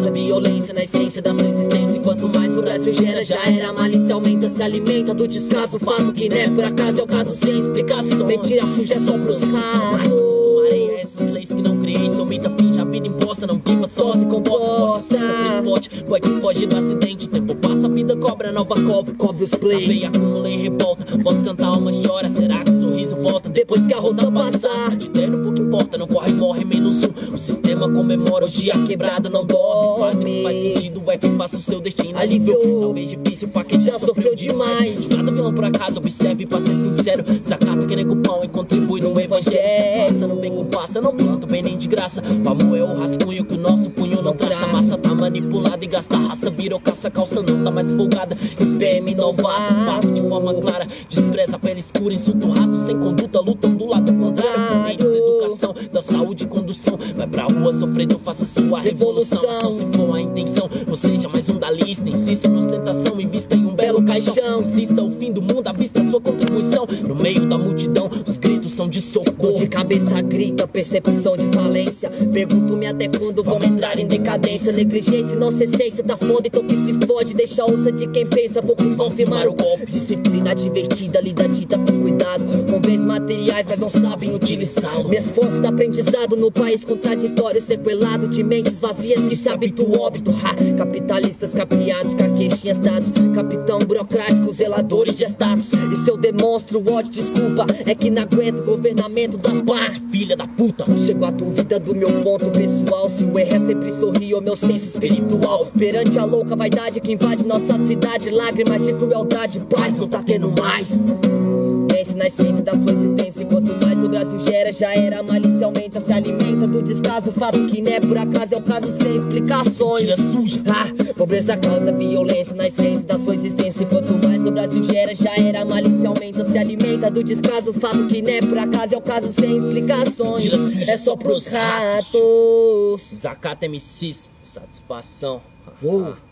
causa violência na essência da sua existência. E quanto mais o Brasil gera, já era. A malícia aumenta, se alimenta do descaso. Fato que não é por acaso, é o caso sem explicação. Mentira suja é só pros ratos. Tomarei essas leis que não criei. Seu mito finge a vida imposta, não viva, só se comporta. Boy que foge do acidente. Tempo passa, a vida cobra, nova cobre os plays. Acabei, acumulei revolta. Posso cantar, alma chora. Será que o sorriso volta depois que a rota passar? De terno pouco importa, não corre, morre, menos um. O sistema comemora, hoje a quebrada não dorme. Quase não faz sentido, é que faça o seu destino. Alívio, talvez difícil pra quem já sofreu demais. Cada vilão por acaso, observe pra ser sincero. Desacato que nego pão e contribui no evangelho. Não vem com faça, não planto bem nem de graça. O amor é o rascunho que o nosso punho não traça. A massa tá manipulada e gasta raça. Virou caça, calça não tá mais folgada. Os PM novato, fato de forma clara. Despreza a pele escura, insulta o rato. Sem conduta, lutam do lado contrário. Por meios da educação, da saúde e condução. Vai pra rua sofredor, faça sua revolução. Só se for a intenção, ou seja, mais um da lista. Insista na ostentação, invista em um belo caixão. Insista o fim do mundo, avista sua contribuição. No meio da multidão, os gritos são de socorro. De cabeça grita, percepção de falência. Pergunto-me até quando vamos entrar em decadência. Negligência, nossa essência tá foda, então que se fode. Deixa a ouça de quem pensa, poucos vão firmar o golpe. Disciplina divertida, lida dita com cuidado. Com bens materiais, mas não sabem utilizá-lo. Me esforço do aprendizado no país contraditório. Sequelado de mentes vazias que se habitam o óbito. Capitalistas capriados, carquechinhas dados. Capitão burocrático, zeladores de status. E se eu demonstro ódio, desculpa, é que não aguento o governamento da parte, filha da puta. Chego à dúvida do meu ponto pessoal. Se o erro é sempre sorrir ou meu senso espiritual. Perante a louca vaidade que invade nossa cidade. Lágrimas de crueldade, paz não tá tendo mais. Pense na essência da sua existência. Quanto mais o Brasil gera, já era. A malícia aumenta, se alimenta do descaso. Fato que não é por acaso, é o caso sem explicações. Tira suja. Pobreza causa violência na essência da sua existência. Quanto mais o Brasil gera, já era. A malícia aumenta, se alimenta do descaso. Fato que não é por acaso, é o caso sem explicações. Tira suja, é só pros ratos. Desacato MCs, satisfação. Uou.